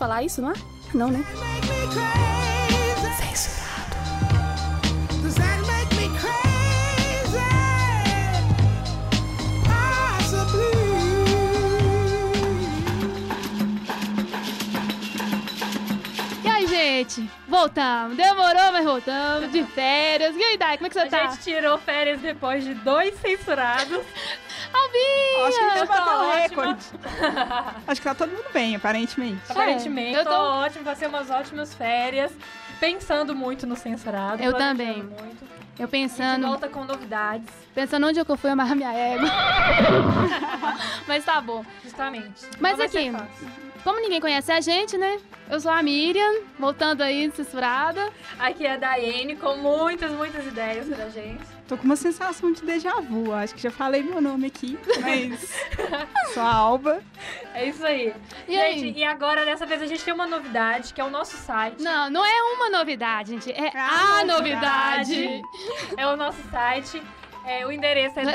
falar isso, não é? Não, né? Gente, voltamos. Demorou, mas voltamos. De férias. E aí, Dai, como é que você tá? A gente tirou férias depois de 2 censurados. Albinha! Acho que a gente bateu o recorde. Acho que tá todo mundo bem, aparentemente. Aparentemente, eu tô ótimo. Vai ser umas ótimas férias. Pensando muito no censurado. Eu também. Muito. Eu pensando... A gente volta com novidades. Pensando onde é que eu fui amarrar minha égua. Mas tá bom. Justamente. Mas aqui, como ninguém conhece a gente, né? Eu sou a Miriam, voltando aí, censurada. Aqui é a Daiane, com muitas ideias pra gente. Tô com uma sensação de déjà vu. Acho que já falei meu nome aqui, mas sou a Alba. É isso aí. E gente, aí? E agora, dessa vez, a gente tem uma novidade, que é o nosso site. Não, não é uma novidade, gente. É a novidade. É o nosso site. O endereço é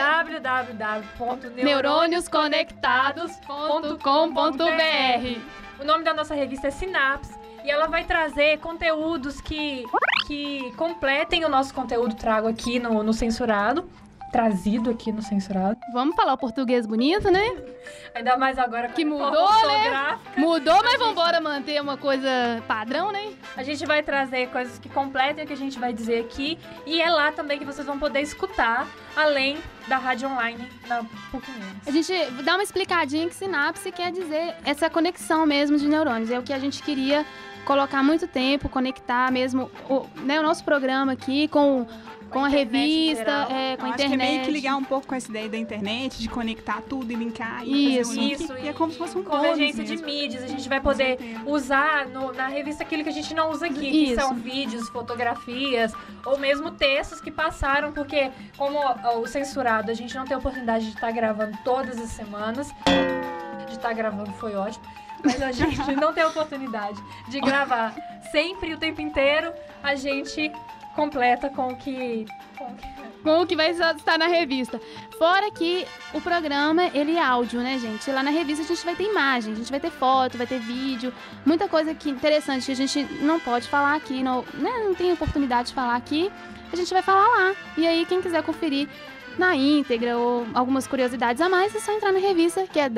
www.neuronisconectados.com.br. O nome da nossa revista é Sinapse e ela vai trazer conteúdos que completem o nosso conteúdo trago aqui no Censurado. Trazido aqui no Censurado. Vamos falar o português bonito, né? Ainda mais agora que mudou, né? Mudou, mas vambora manter uma coisa padrão, né? A gente vai trazer coisas que completem o que a gente vai dizer aqui. E é lá também que vocês vão poder escutar, além da rádio online na PUC Minas. A gente dá uma explicadinha que sinapse quer dizer essa conexão mesmo de neurônios. É o que a gente queria colocar há muito tempo, conectar mesmo o nosso programa aqui com a revista, com a internet. Acho que é meio que ligar um pouco com essa ideia da internet, de conectar tudo e linkar e fazer um link. Isso, e é como se fosse um convergência de mídias. A gente vai poder usar na revista aquilo que a gente não usa aqui, que são vídeos, fotografias, ou mesmo textos que passaram, porque como o Censurado, a gente não tem oportunidade de estar gravando todas as semanas. De estar gravando foi ótimo. Mas a gente não tem oportunidade de gravar sempre, o tempo inteiro. A gente completa com o que vai estar na revista. Fora que o programa, ele é áudio, né, gente? Lá na revista a gente vai ter imagem, a gente vai ter foto, vai ter vídeo, muita coisa interessante que a gente não pode falar aqui, não tem oportunidade de falar aqui, a gente vai falar lá. E aí, quem quiser conferir na íntegra ou algumas curiosidades a mais, é só entrar na revista, que é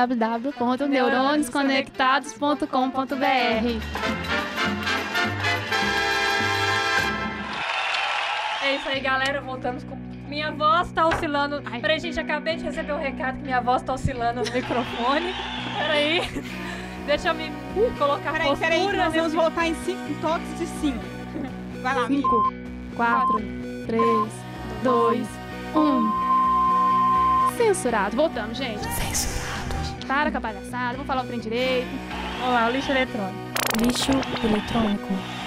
www.neuronisconectados.com.br. É isso aí, galera. Voltamos com... Minha voz tá oscilando. Peraí, gente, acabei de receber um recado que minha voz tá oscilando no microfone. Peraí. Deixa eu me colocar postura. Peraí, nós vamos voltar em 5 toques de 5. Vai lá, 5, 4, 3, 2, 1. Censurado. Voltamos, gente. Censurado. Para com a palhaçada. Vamos falar o trem direito. Vamos lá, o lixo eletrônico. Lixo eletrônico.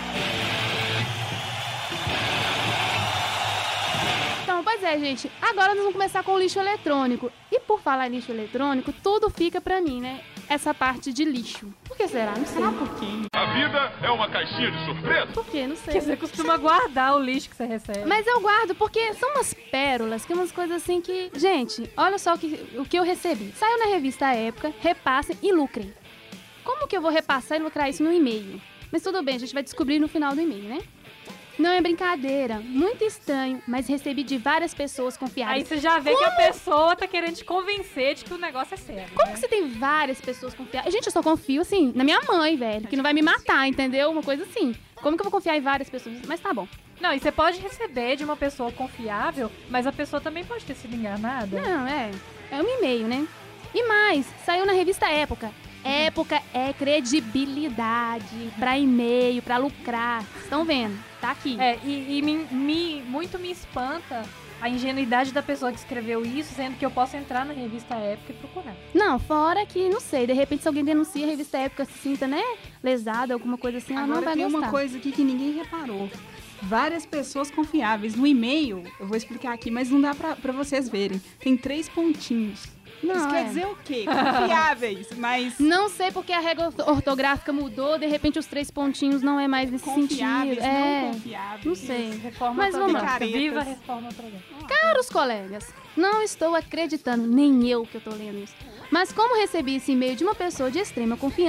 Pois é, gente, agora nós vamos começar com o lixo eletrônico. E por falar em lixo eletrônico, tudo fica pra mim, né? Essa parte de lixo. Por que será? Não sei. Por quê? A vida é uma caixinha de surpresa. Por quê? Não sei. Porque você costuma guardar o lixo que você recebe. Mas eu guardo porque são umas pérolas, que umas coisas assim que... Gente, olha só o que eu recebi. Saiu na revista Época, repassem e lucrem. Como que eu vou repassar e lucrar isso no e-mail? Mas tudo bem, a gente vai descobrir no final do e-mail, né? Não é brincadeira, muito estranho, mas recebi de várias pessoas confiáveis. Aí você já vê que a pessoa tá querendo te convencer de que o negócio é sério. Como que você tem várias pessoas confiáveis? Gente, eu só confio, assim, na minha mãe, velho, que não vai me matar, entendeu? Uma coisa assim. Como que eu vou confiar em várias pessoas? Mas tá bom. Não, e você pode receber de uma pessoa confiável, mas a pessoa também pode ter sido enganada. Não, é um e-mail, né? E mais, saiu na revista Época. Época é credibilidade pra e-mail, pra lucrar. Estão vendo? Tá aqui. Muito me espanta a ingenuidade da pessoa que escreveu isso, sendo que eu posso entrar na revista Época e procurar. Não, fora que, não sei, de repente se alguém denuncia a revista Época, se sinta, né, lesada, alguma coisa assim, ela não vai tem gostar. Uma coisa aqui que ninguém reparou. Várias pessoas confiáveis. No e-mail, eu vou explicar aqui, mas não dá pra vocês verem. Tem 3 pontinhos. Não, isso quer dizer o quê? Confiáveis, mas... Não sei porque a regra ortográfica mudou, de repente os 3 pontinhos não é mais nesse confiáveis, sentido. Não confiáveis. Não sei. Mas vamos lá. Viva a reforma ortográfica. Caros colegas, não estou acreditando, nem eu que eu tô lendo isso. Mas como recebi esse e-mail de uma pessoa de extrema confiança,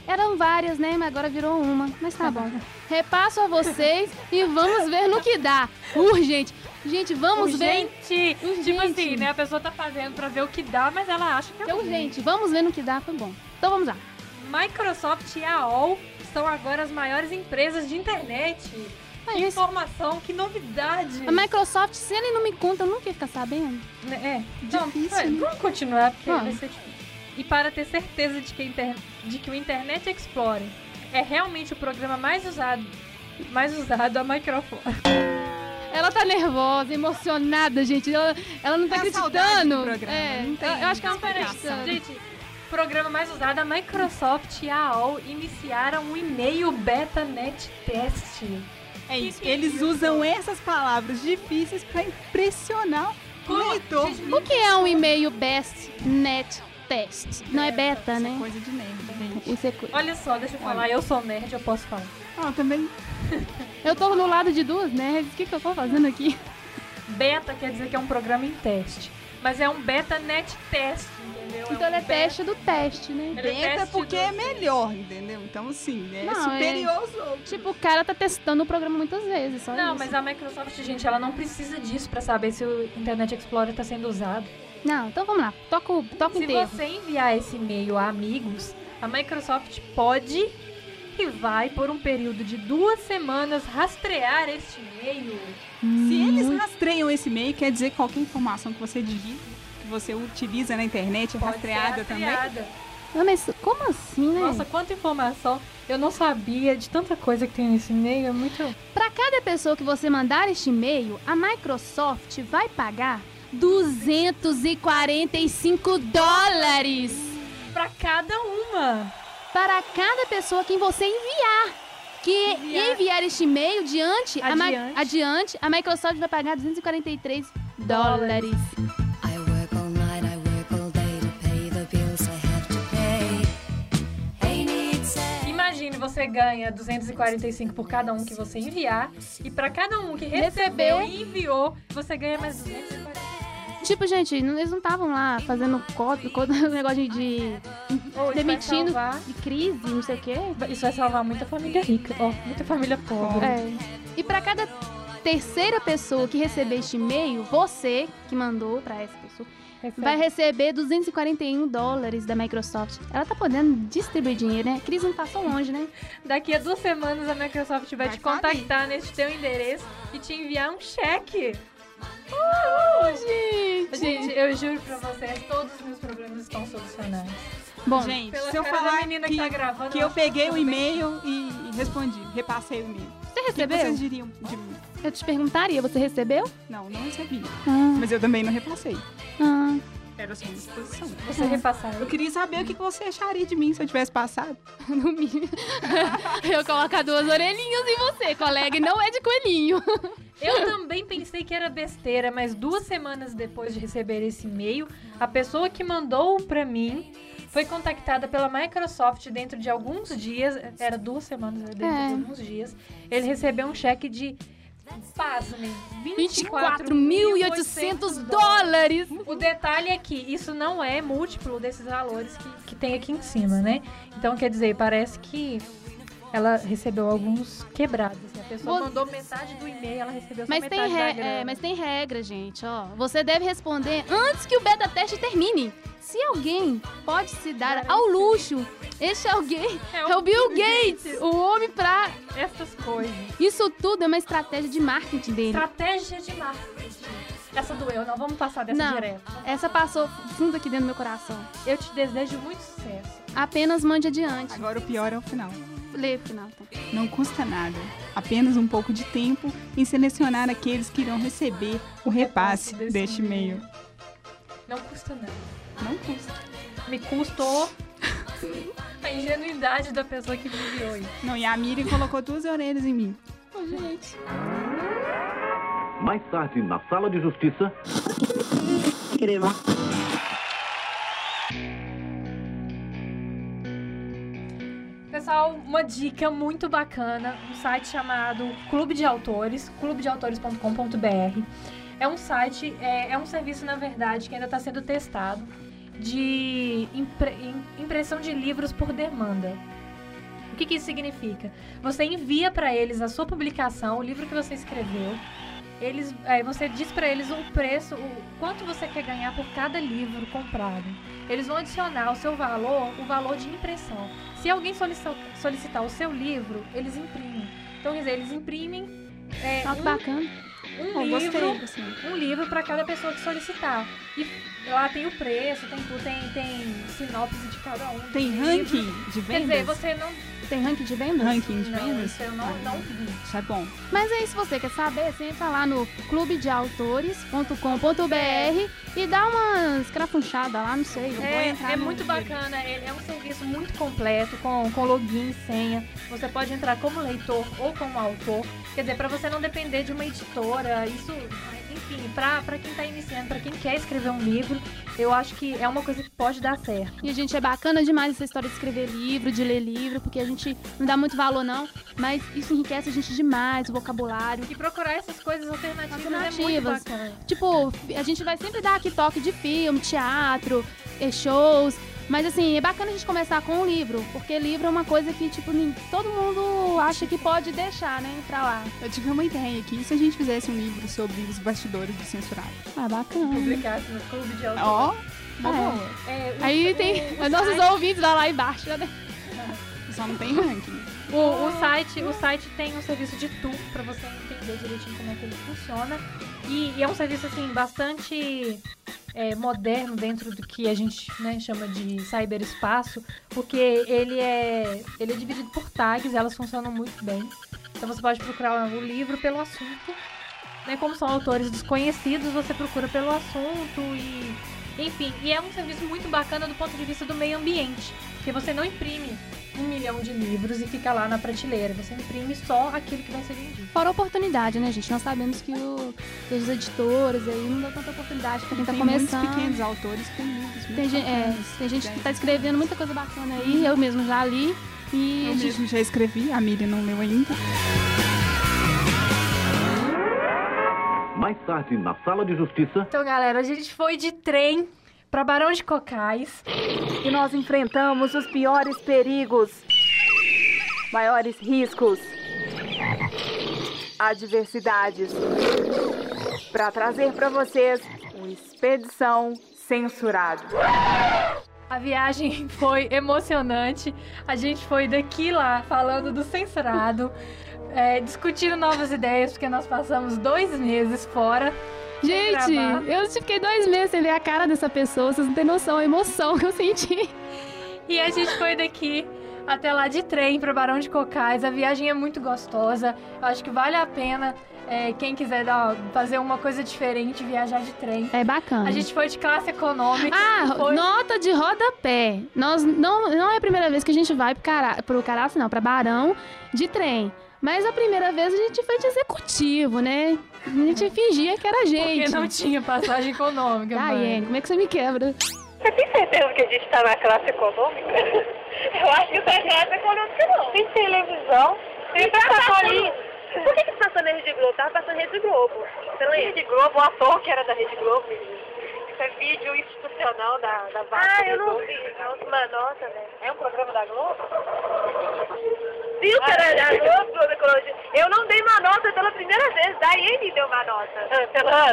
Eram várias, né? Mas agora virou uma. Mas tá bom. Repasso a vocês e vamos ver no que dá. Urgente. Gente, vamos ver. Urgente. Tipo assim, né? A pessoa tá fazendo pra ver o que dá, mas ela acha que é urgente. Vamos ver no que dá, foi bom. Então vamos lá. Microsoft e AOL são agora as maiores empresas de internet. Que informação, que novidade. A Microsoft, se ele não me conta, eu nunca ia ficar sabendo. Então, vamos continuar, porque vai ser difícil. E para ter certeza de que o Internet Explorer é realmente o programa mais usado, a Microsoft. Ela tá nervosa, emocionada, gente. Ela não tá acreditando. Eu acho que ela não tá acreditando. Gente, programa mais usado, a Microsoft e a AOL iniciaram um e-mail beta-net test. É isso. Eles usam essas palavras difíceis pra impressionar o leitor. O que é um e-mail beta-net test? Não é beta, né? Isso é coisa de nerd, gente. Isso é coisa. Olha só, deixa eu falar. Eu sou nerd, eu posso falar. Também. Eu tô no lado de duas nerds. O que eu tô fazendo aqui? Beta quer dizer que é um programa em teste. Mas é um beta-net test, entendeu? Então ele é teste do teste, né? Beta porque é melhor, entendeu? Então, assim, é superior aos outros. Tipo, o cara tá testando o programa muitas vezes, só Não, isso. mas a Microsoft, gente, ela não precisa disso pra saber se o Internet Explorer tá sendo usado. Não, então vamos lá. Toca inteiro. Se você enviar esse e-mail a amigos, a Microsoft pode e vai, por um período de 2 semanas, rastrear este e-mail. Se eles rastreiam esse e-mail, quer dizer que qualquer informação que você digita, que você utiliza na internet, é rastreada também? Não, mas como assim, né? Nossa, quanta informação. Eu não sabia de tanta coisa que tem nesse e-mail, é muito... Pra cada pessoa que você mandar este e-mail, a Microsoft vai pagar $245. Pra cada uma. Para cada pessoa quem você enviar. Enviar este e-mail adiante, a Microsoft vai pagar $243. Imagine, você ganha 245 por cada um que você enviar, e para cada um que recebeu e enviou, você ganha mais 245. Tipo, gente, eles não estavam lá fazendo negócio de demitindo de crise, não sei o quê. Isso vai salvar muita família rica, muita família pobre. E pra cada terceira pessoa que receber este e-mail, você que mandou pra essa pessoa, vai receber $241 da Microsoft. Ela tá podendo distribuir dinheiro, né? A crise não passou longe, né? Daqui a 2 semanas a Microsoft vai te contactar nesse teu endereço e te enviar um cheque. Gente, eu juro pra vocês, todos os meus problemas estão solucionados. Bom, gente, se eu falar que eu peguei o e-mail e respondi, repassei o e-mail. Você recebeu? O que vocês diriam de mim? Eu te perguntaria, você recebeu? Não recebi. Mas eu também não repassei. Era a sua disposição. Você repassaria. Eu queria saber o que você acharia de mim se eu tivesse passado. No mínimo. Eu colocar 2 orelhinhas em você, colega, e não é de coelhinho. Eu também pensei que era besteira, mas 2 semanas depois de receber esse e-mail, a pessoa que mandou pra mim foi contactada pela Microsoft dentro de alguns dias. Era 2 semanas, dentro de alguns dias. Ele recebeu um cheque de, pasmem, $24.800. O detalhe é que isso não é múltiplo desses valores que tem aqui em cima, né? Então, quer dizer, parece que ela recebeu alguns quebrados. A pessoa mandou metade do e-mail, ela recebeu só metade da grana. Mas tem regra, gente, Você deve responder antes que o beta teste termine. Se alguém pode se dar ao luxo, esse alguém é o Bill Gates, o homem pra... essas coisas. Isso tudo é uma estratégia de marketing dele. Estratégia de marketing. Essa doeu, não vamos passar dessa direto. Essa passou fundo aqui dentro do meu coração. Eu te desejo muito sucesso. Apenas mande adiante. Agora o pior é o final. Lê o final, então. Não custa nada. Apenas um pouco de tempo em selecionar aqueles que irão receber o repasse deste e-mail. Não custa nada. Não custa. Me custou a ingenuidade da pessoa que me enviou isso. Não, e a Miriam colocou 2 orelhas em mim. Gente. Mais tarde, na sala de justiça... Pessoal, uma dica muito bacana, um site chamado Clube de Autores, clubedeautores.com.br. É um site, é um serviço, na verdade, que ainda está sendo testado, de impressão de livros por demanda. O que isso significa? Você envia para eles a sua publicação, o livro que você escreveu. Você diz para eles o preço, o quanto você quer ganhar por cada livro comprado. Eles vão adicionar ao seu valor o valor de impressão. Se alguém solicitar o seu livro, eles imprimem. Então, quer dizer, eles imprimem bacana. Um livro para cada pessoa que solicitar. E lá tem o preço, tem tudo, tem sinopse de cada um. Tem ranking de vendas? Quer dizer, você não... Tem ranking de vendas? Ranking de vendas? Isso eu não vi. Isso é bom. Mas aí, se você quer saber, você entra lá no clubedeautores.com.br e dá uma escrafunchada lá, não sei. É muito bacana, ele é um serviço muito completo, com login, senha. Você pode entrar como leitor ou como autor. Quer dizer, para você não depender de uma editora, isso... Enfim, pra quem tá iniciando, pra quem quer escrever um livro, eu acho que é uma coisa que pode dar certo. E, gente, é bacana demais essa história de escrever livro, de ler livro, porque a gente não dá muito valor, não, mas isso enriquece a gente demais, o vocabulário. E procurar essas coisas alternativas é muito bacana. Tipo, a gente vai sempre dar aqui toque de filme, teatro, shows, mas, assim, é bacana a gente começar com um livro, porque livro é uma coisa que, tipo, todo mundo acha que pode deixar, né, pra lá. Eu tive uma ideia aqui, se a gente fizesse um livro sobre os bastidores do censurado? Ah, bacana. Publicasse no Clube de Autores. Ó, boa. Aí tem os nossos ouvintes lá embaixo, né? Só não tem ranking. O site tem um serviço de tour pra você entender direitinho como é que ele funciona. E é um serviço, assim, bastante... moderno dentro do que a gente, né, chama de cyberespaço, porque ele é dividido por tags, elas funcionam muito bem. Então você pode procurar o livro pelo assunto, né, como são autores desconhecidos, você procura pelo assunto enfim, e é um serviço muito bacana do ponto de vista do meio ambiente, porque você não imprime 1 milhão de livros e fica lá na prateleira. Você imprime só aquilo que vai ser vendido. Fora a oportunidade, né, gente? Nós sabemos que os editores aí não dão tanta oportunidade pra quem tá começando. Tem muitos pequenos autores com livros muito tem gente que tá escrevendo muita coisa bacana aí. Eu mesmo já li. E eu mesmo já escrevi, a Miriam não leu ainda. Mais tarde, na sala de justiça... Então, galera, a gente foi de trem para Barão de Cocais. E nós enfrentamos os piores perigos, maiores riscos, adversidades, para trazer para vocês uma expedição censurado. A viagem foi emocionante. A gente foi daqui lá falando do censurado, discutindo novas ideias, porque nós passamos 2 meses fora. Gente, eu fiquei 2 meses sem ver a cara dessa pessoa, vocês não têm noção, a emoção que eu senti. E a gente foi daqui até lá de trem para Barão de Cocais. A viagem é muito gostosa, eu acho que vale a pena. Quem quiser fazer uma coisa diferente, viajar de trem. É bacana. A gente foi de classe econômica. Nota de rodapé. Não é a primeira vez que a gente vai pro Caraça, não, pra Barão de trem. Mas a primeira vez a gente foi de executivo, né? A gente fingia que era a gente. Porque não tinha passagem econômica, Daiane, como é que você me quebra? Você tem certeza que a gente tá na classe econômica? Eu acho que tá na classe econômica, não. Tem televisão, tem sacolinha. Por que passou na Rede Globo? Tava passando Rede Globo. Você lembra? Rede Globo, o ator que era da Rede Globo. Isso é vídeo institucional da Vasco. Eu não vi. Uma nota, né? É um programa da Globo? Viu que era da Globo, Ecologia? Eu não dei uma nota pela primeira vez. Daiane deu uma nota. Pela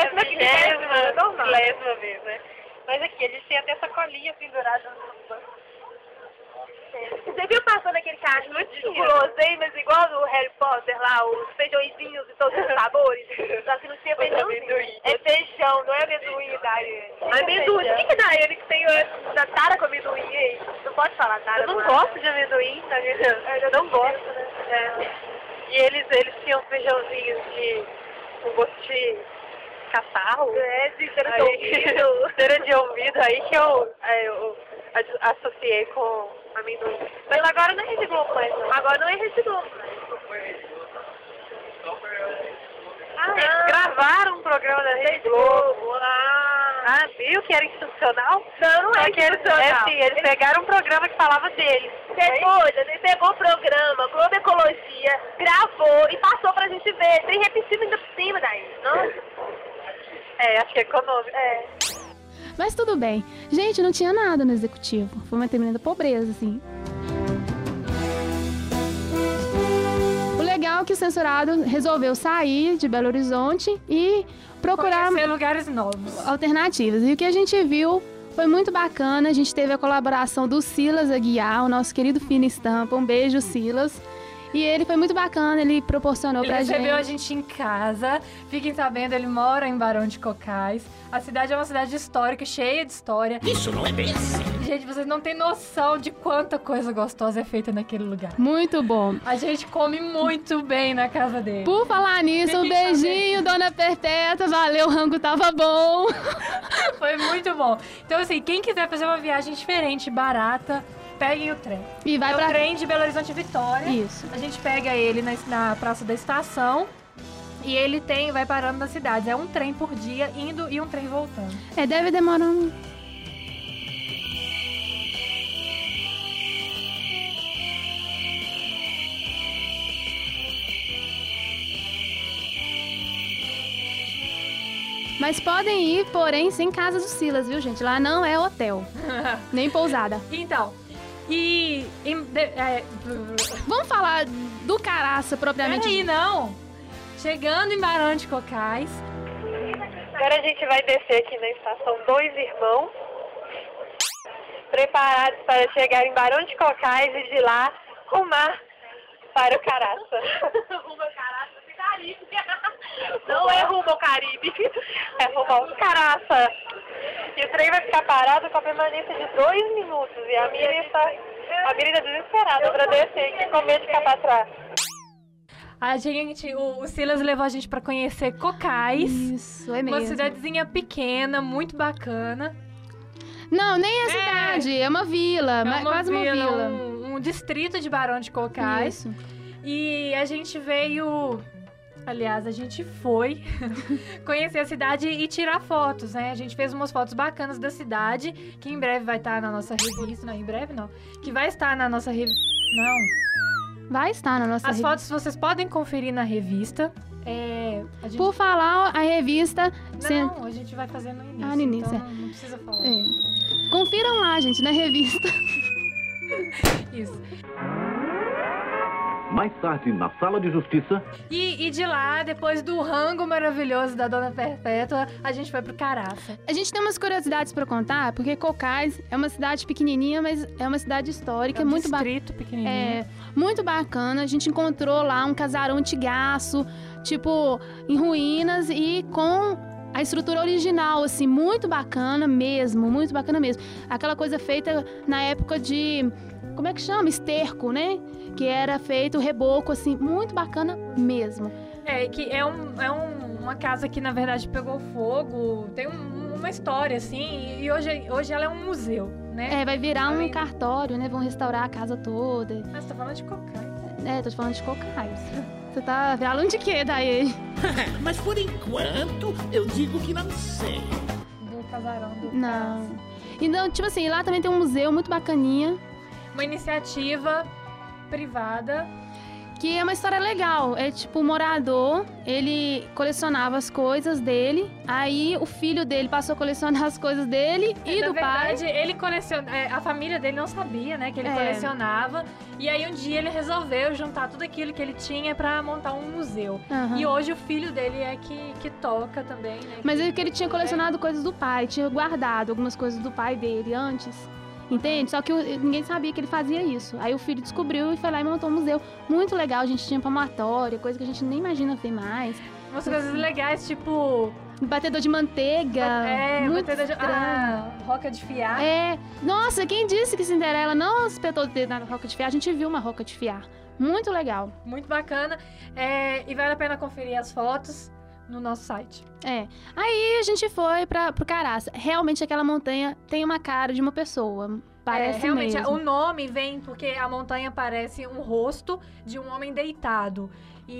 10ª vez, né? Mas aqui, eles têm até sacolinha pendurada no banco. Você viu passando aquele carro de guloseimas igual no Harry Potter lá, os feijõezinhos de todos os sabores? Só que não tinha feijãozinho. É feijão, não é amendoim, Daiane. Amendoim, o que é Daiane que tem da tara com amendoim aí? Não pode falar tara. Eu não gosto de amendoim, tá vendo? Eu não gosto, né? E eles tinham feijãozinhos com gosto de catarro. De cera de ouvido. Cera de ouvido, aí que eu associei com amendoim. Mas agora não é Rede Globo mais, não. Agora não é Rede Globo mais. Eles gravaram um programa da Rede Globo. Viu que era institucional? Não é institucional. Sim, eles pegaram um programa que falava deles. Você é doida? Ele pegou o programa, Globo Ecologia, gravou e passou pra gente ver. Tem repetido ainda por cima daí. Nossa. Acho que é econômico. Mas tudo bem. Gente, não tinha nada no executivo. Foi uma tremenda pobreza, assim. que o censurado resolveu sair de Belo Horizonte e procurar Conhecer lugares novos. alternativas. E o que a gente viu foi muito bacana. A gente teve a colaboração do Silas Aguiar, o nosso querido Fina Estampa. Um beijo, Silas. E ele foi muito bacana, ele proporcionou pra gente. Ele recebeu a gente em casa. Fiquem sabendo, ele mora em Barão de Cocais. A cidade é uma cidade histórica, cheia de história. Isso não é bem assim. Gente, vocês não têm noção de quanta coisa gostosa é feita naquele lugar. Muito bom. A gente come muito bem na casa dele. Por falar nisso, um beijinho, Dona Perpétua. Valeu, o rango tava bom. Foi muito bom. Então, assim, quem quiser fazer uma viagem diferente, barata, peguem o trem. E vai é pra... o trem de Belo Horizonte Vitória. Isso. A gente pega ele na Praça da Estação. E ele vai parando nas cidades. É um trem por dia, indo e um trem voltando. Deve demorar um... Mas podem ir, porém, sem casa do Silas, viu, gente? Lá não é hotel, nem pousada. Então, Vamos falar do Caraça, propriamente. Peraí, não. Chegando em Barão de Cocais. Agora a gente vai descer aqui na estação Dois Irmãos, preparados para chegar em Barão de Cocais e de lá rumar para o Caraça. Rumo ao Caraça do Caribe. Não é rumo ao Caribe, é rumo ao Caraça. E o trem vai ficar parado com a permanência de 2 minutos. E a Miriam está desesperada para descer aqui com medo de ficar para trás. O Silas levou a gente pra conhecer Cocais. Isso, é mesmo. Uma cidadezinha pequena, muito bacana. Não, nem é cidade, é uma vila, quase uma vila. Um distrito de Barão de Cocais. Isso. E a gente veio... Aliás, a gente foi conhecer a cidade e tirar fotos, né? A gente fez umas fotos bacanas da cidade, que em breve vai estar na nossa revista. Não, em breve não. Que vai estar na nossa revista. Não. Vai estar na nossa As revista. fotos vocês podem conferir na revista. A gente... Por falar, a revista... Não, a gente vai fazer no início. No início, então não precisa falar. Confiram lá, gente, na revista. Isso. Mais tarde, na Sala de Justiça. E de lá, depois do rango maravilhoso da Dona Perpétua, a gente foi pro Caraça. A gente tem umas curiosidades pra contar, porque Cocais é uma cidade pequenininha, mas é uma cidade histórica, muito bacana. Distrito pequenininho. Muito bacana. A gente encontrou lá um casarão antigaço, tipo, em ruínas e com a estrutura original, assim, muito bacana mesmo, muito bacana mesmo. Aquela coisa feita na época de... Como é que chama? Esterco, né? Que era feito reboco, assim, muito bacana mesmo. Que é uma casa que, na verdade, pegou fogo, tem uma história, assim, e hoje ela é um museu, né? Vai virar um cartório, né? Vão restaurar a casa toda. Mas você tá falando de Cocais. Tô te falando de Cocais. Você tá falando de quê, daí? Mas por enquanto, eu digo que não sei. Do casarão do Não. Caraça. Então, tipo assim, lá também tem um museu muito bacaninha. Uma iniciativa privada. Que é uma história legal. É tipo, o morador, ele colecionava as coisas dele, aí o filho dele passou a colecionar as coisas dele e do pai. Na verdade, ele coleciona... a família dele não sabia, né, que ele colecionava. E aí, um dia, ele resolveu juntar tudo aquilo que ele tinha pra montar um museu. Uhum. E hoje, o filho dele é que toca também, né? Mas é que ele tinha colecionado coisas do pai, tinha guardado algumas coisas do pai dele antes. Entende? Só que ninguém sabia que ele fazia isso. Aí o filho descobriu e foi lá e montou um museu. Muito legal, a gente tinha palmatória, coisa que a gente nem imagina ver mais. Umas coisas legais, tipo... Batedor de manteiga. Muito batedor de... estranho. Roca de fiar. Nossa, quem disse que Cinderela não espetou o dedo na roca de fiar? A gente viu uma roca de fiar. Muito legal. Muito bacana. E vale a pena conferir as fotos no nosso site. Aí a gente foi pro Caraça. Realmente aquela montanha tem uma cara de uma pessoa. Parece realmente, mesmo. o nome vem porque a montanha parece um rosto de um homem deitado.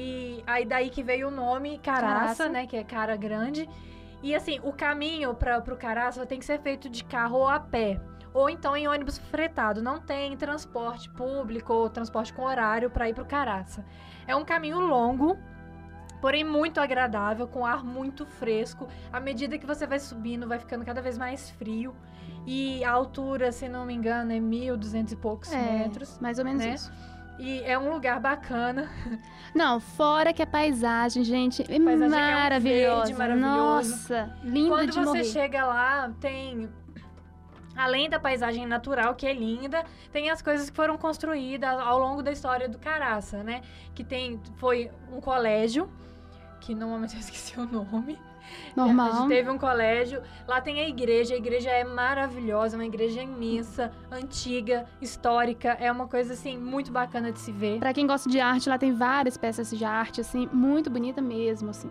E aí daí que veio o nome Caraça, né? Que é cara grande. E assim, o caminho pro Caraça tem que ser feito de carro ou a pé. Ou então em ônibus fretado. Não tem transporte público ou transporte com horário para ir pro Caraça. É um caminho longo, porém muito agradável, com ar muito fresco. À medida que você vai subindo, vai ficando cada vez mais frio. E a altura, se não me engano, é 1.200 e poucos metros. Mais ou menos né? isso. E é um lugar bacana. Não, fora que a paisagem, gente, é paisagem maravilhosa. é um verde maravilhoso. Nossa, linda Quando de morrer. você chega lá, tem... Além da paisagem natural, que é linda, tem as coisas que foram construídas ao longo da história do Caraça, né? Que foi um colégio, que normalmente eu esqueci o nome. Normal. A gente teve um colégio, lá tem a igreja é maravilhosa, uma igreja imensa, antiga, histórica, é uma coisa, assim, muito bacana de se ver. Pra quem gosta de arte, lá tem várias peças de arte, assim, muito bonita mesmo, assim.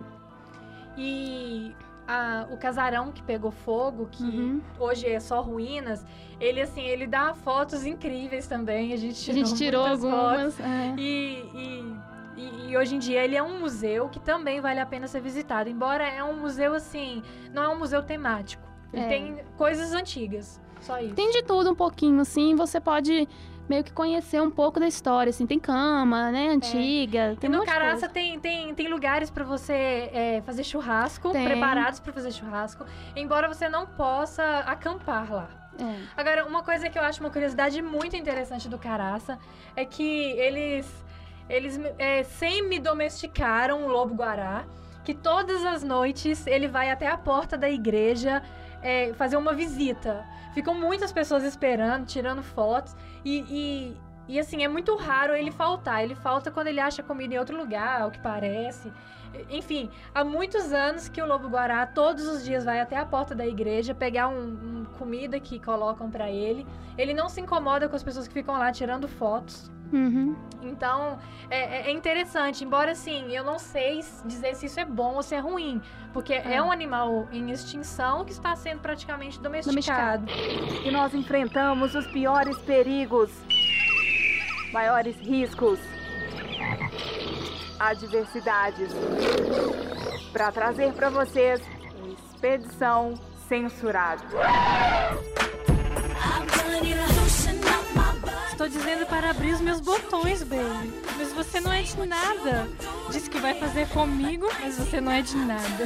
E o casarão que pegou fogo, que hoje é só ruínas, ele, assim, ele dá fotos incríveis também, a gente tirou algumas. fotos. E hoje em dia ele é um museu que também vale a pena ser visitado. Embora é um museu, assim, não é um museu temático. Ele tem coisas antigas, só isso. Tem de tudo um pouquinho, assim, você pode meio que conhecer um pouco da história, assim. Tem cama, né, antiga, tem E no muita Caraça coisa. tem lugares pra você fazer churrasco, preparados pra fazer churrasco, embora você não possa acampar lá. Agora, uma coisa que eu acho uma curiosidade muito interessante do Caraça é que eles semi-domesticaram o lobo-guará, que todas as noites ele vai até a porta da igreja fazer uma visita. Ficam muitas pessoas esperando, tirando fotos, e assim, é muito raro ele faltar. Ele falta quando ele acha comida em outro lugar, ao que parece. Enfim, há muitos anos que o lobo-guará todos os dias vai até a porta da igreja pegar comida que colocam pra ele. Ele não se incomoda com as pessoas que ficam lá tirando fotos. Então, é interessante. Embora, assim, eu não sei dizer se isso é bom ou se é ruim. Porque é um animal em extinção que está sendo praticamente domesticado. E nós enfrentamos os piores perigos, maiores riscos, adversidades, para trazer para vocês uma expedição censurada. Estou dizendo para abrir os meus botões, baby. Mas você não é de nada. Disse que vai fazer comigo, mas você não é de nada.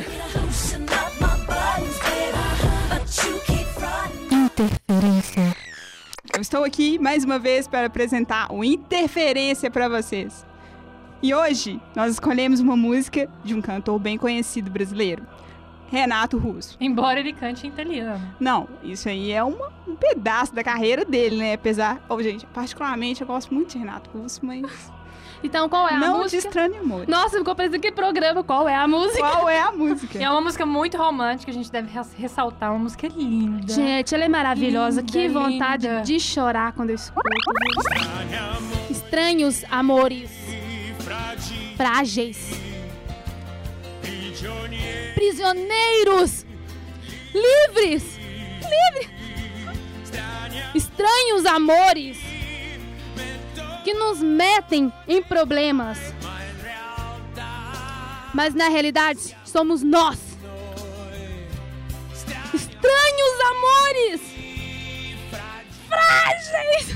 Interferência. Eu estou aqui mais uma vez para apresentar o Interferência para vocês. E hoje nós escolhemos uma música de um cantor bem conhecido brasileiro, Renato Russo. Embora ele cante em italiano. Não, isso aí é um pedaço da carreira dele, né? Apesar... gente, particularmente eu gosto muito de Renato Russo, mas... Então, qual é a música? Não de Estranho Amor. Nossa, ficou parecendo que programa. Qual é a música? Qual é a música? É uma música muito romântica, a gente deve ressaltar. Uma música linda. Gente, ela é maravilhosa. Linda, que vontade de chorar quando eu escuto. Estranhos amores. Frágeis. Prisioneiros. Livres. Estranhos amores que nos metem em problemas. Mas na realidade somos nós. Estranhos amores frágeis.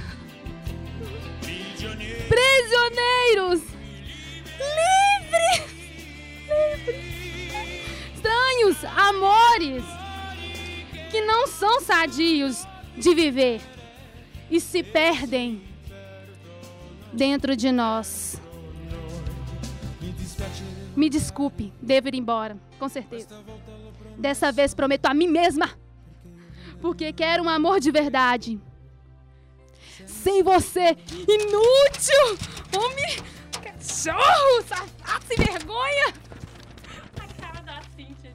Prisioneiros. Livres. Estranhos amores que não são sadios de viver e se perdem dentro de nós. Me desculpe, devo ir embora, com certeza. Dessa vez prometo a mim mesma, porque quero um amor de verdade. Sem você, inútil, homem, cachorro, safado, sem vergonha. A cara da Cíntia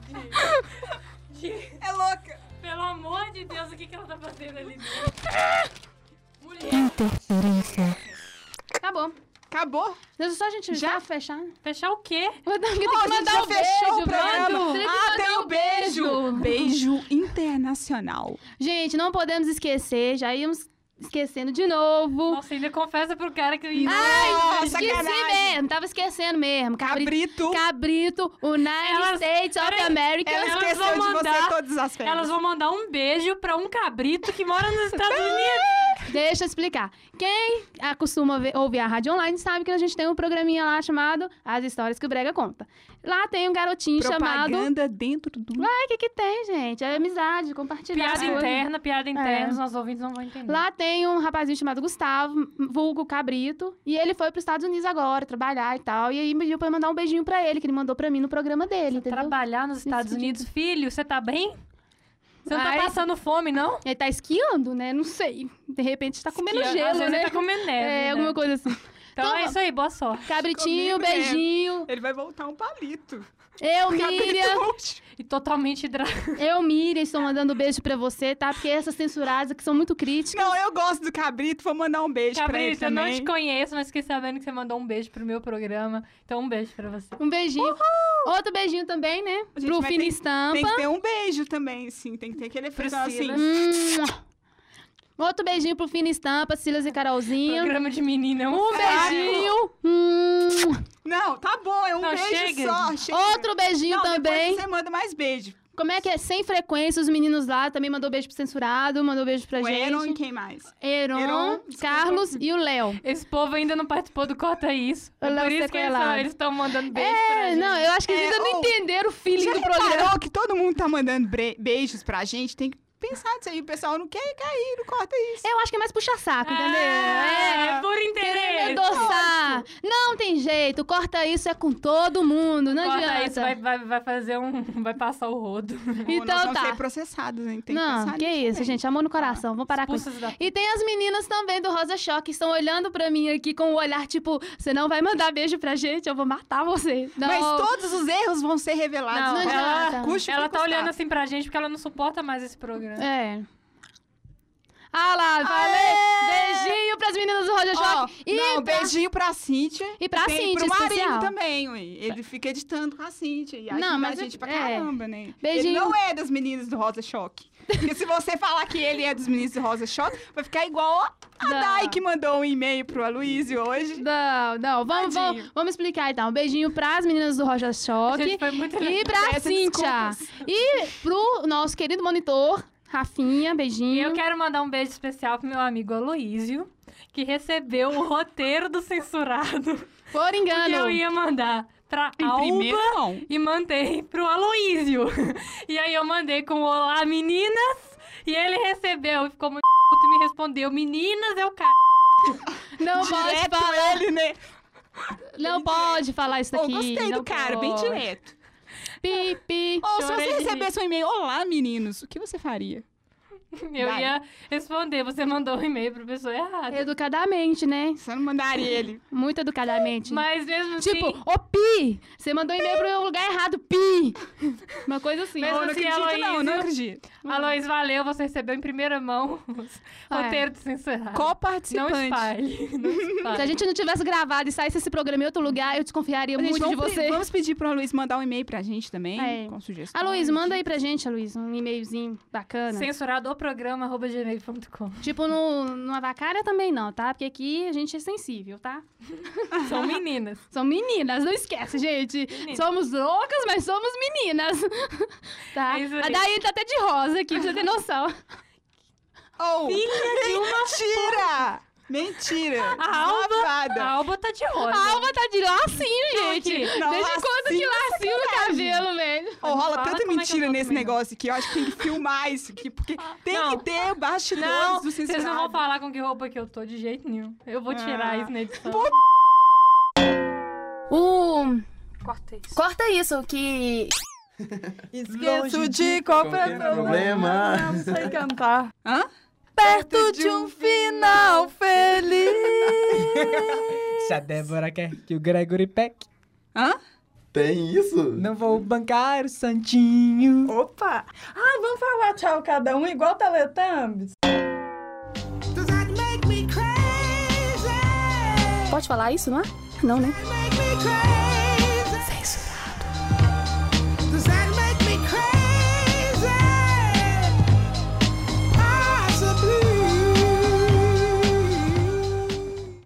É louca. Pelo amor de Deus, o que ela tá fazendo ali dentro? Mulher. Interferência. Acabou. Acabou? Deixa só a gente já fechar. Fechar o quê? Tem que A gente mandar já um fechou beijo, o programa. mano. Tem que mandar Tem o beijo. Beijo internacional. Gente, não podemos esquecer, já íamos esquecendo de novo. Nossa, ainda confessa pro cara que... Nossa, Esqueci sacanagem. mesmo, tava esquecendo mesmo. Cabrito. Cabrito, United States of America. Ela Elas esqueceu vão de você mandar- todas as férias. Elas vão mandar um beijo pra um cabrito que mora nos Estados Unidos. Deixa eu explicar. Quem costuma ouvir a rádio online sabe que a gente tem um programinha lá chamado As Histórias que o Brega Conta. Lá tem um garotinho chamado... Propaganda dentro do... Ué, o que tem, gente? É amizade, compartilhar. Piada interna, os nossos ouvintes não vão entender. Lá tem um rapazinho chamado Gustavo, vulgo Cabrito, e ele foi pros Estados Unidos agora, trabalhar e tal, e aí me pediu pra eu mandar um beijinho pra ele, que ele mandou pra mim no programa dele, entendeu? Trabalhar nos Estados Unidos, filho, você tá bem? Você não tá passando fome, não? Ele tá esquiando, né? Não sei. De repente tá comendo gelo, às vezes né? ele tá comendo neve, né? alguma coisa assim. Então é isso aí, boa sorte. Cabritinho, Comigo beijinho. Ele vai voltar um palito. Eu, Miriam. E totalmente hidratado. Eu, Miriam, estou mandando beijo pra você, tá? Porque essas censuradas que são muito críticas. Não, eu gosto do Cabrito, vou mandar um beijo pra ele Cabrito, eu não também. te conheço, mas fiquei sabendo que você mandou um beijo pro meu programa. Então um beijo pra você. Um beijinho. Uhul! Outro beijinho também, né? Gente, Pro mas Fina tem Estampa. que ter um beijo também, sim. Tem que ter aquele efeito assim. Outro beijinho pro Fina Estampa, Silas e Carolzinha. Programa de menina é Um beijinho. Não, tá bom, é um Não, beijo chega. só. Chega. Outro beijinho Não, também. depois você manda mais beijo. Como é que é? Sem frequência, os meninos lá também mandou beijo pro censurado, mandou beijo pra O gente. Eron e quem mais? Heron, Carlos e o Léo. Esse povo ainda não participou do Corta Isso. É Léo por isso que sequelado. eles estão mandando beijo pra gente. Não, eu acho que eles ainda não entenderam o feeling Já do programa. reparou que todo mundo tá mandando beijos pra gente? Tem que pensar nisso aí. O pessoal não quer cair, não corta isso. Eu acho que é mais puxa-saco, entendeu? É por Querendo interesse. endossar. Não tem jeito, corta isso é com todo mundo, não Corta adianta. Isso, vai fazer vai passar o rodo. Ou Então nós vamos tá. ser processados, hein? Tem que Não, pensar que nisso isso, também. gente, amor no coração, vamos parar com isso. Expulsas da- E tem as meninas também do Rosa Choque que estão olhando pra mim aqui com o olhar tipo, você não vai mandar beijo pra gente, eu vou matar você. Não. Mas todos os erros vão ser revelados. Não, Não ela, adianta. Custe o que ela tá custar. olhando assim pra gente porque ela não suporta mais esse programa. É. Ah lá, falei! Beijinho pras meninas do Rosa Ó, Choque. E não, pra- beijinho pra Cíntia. E pra tem Cíntia, pro marido especial. também, ué. Ele fica editando com a Cíntia. E ajuda Não, mas a gente pra é. caramba, né? Beijinho. Ele não é das meninas do Rosa Choque. Porque se você falar que ele é dos meninos do Rosa Choque, vai ficar igual a Não. Dai que mandou um e-mail pro Aloysio hoje. Não, vamos explicar então. Um beijinho pras meninas do Rosa Choque. Gente, foi muito E pra Peço Cíntia. desculpas. E pro nosso querido monitor, Rafinha, E beijinho. eu quero mandar um beijo especial pro meu amigo Aloysio, que recebeu o roteiro do censurado. Por Que engano. eu ia mandar pra Em primeiro, Alba não. e mandei pro Aloysio. E aí eu mandei com olá, meninas, e ele recebeu e ficou muito puto e me respondeu, meninas é o cara. Não pode Direto falar. ele, né? Não pode falar isso Ô, aqui. gostei não do cara, bem pode. direto. Pi. Ou se Chorei você de recebesse um e-mail, olá, meninos, o que você faria? Eu Vai. ia responder, você mandou um e-mail pra pessoa errada. Educadamente, né? Você não mandaria ele. Muito educadamente. Mas mesmo assim... Tipo, ô Pi! Você mandou e-mail pro lugar errado, Pi! Uma coisa assim. Mesmo Eu não assim, acredito, não, Aloysio- não acredito. Aloysio, valeu, você recebeu em primeira mão os roteiro do censurado. Não Co-participante. espalhe, não espalhe. Se a gente não tivesse gravado e saísse esse programa em outro lugar, eu desconfiaria Gente, muito de vamos você. Vamos pedir pro Luiz mandar um e-mail pra gente também, É. com sugestões. Aloysio, manda aí pra gente, Aloysio, um e-mailzinho bacana. Censurado o programa @gmail.com. Tipo, no Avacária também não, tá? Porque aqui a gente é sensível, tá? São meninas. São meninas, não esquece, gente. Meninas. Somos loucas, mas somos meninas. Tá? É isso aí. A Daí tá até de rosa aqui, pra você ter noção. Oh, mentira! Mentira! A Alba, Safada. a Alba tá de rosa. A Alba tá de lacinho, gente. Não, Desde quando que lacinho no cabelo, velho? Oh, rola Fala tanta como é que eu mentira tô nesse comendo. negócio aqui. Eu acho que tem que filmar isso aqui, porque tem Não. que ter bastidores Não, do vocês censurado. não vão falar com que roupa que eu tô de jeito nenhum. Eu vou tirar isso na edição. Corta isso. Corta isso, que... Esqueço de qualquer problema. Não sei cantar. Hã? Perto de um final feliz. Se a Débora quer que o Gregory peque, Hã? Tem isso? não vou bancar o santinho. Opa! Ah, vamos falar tchau cada um igual Teletubbies? Pode falar isso, não é? Não, né? Make me crazy.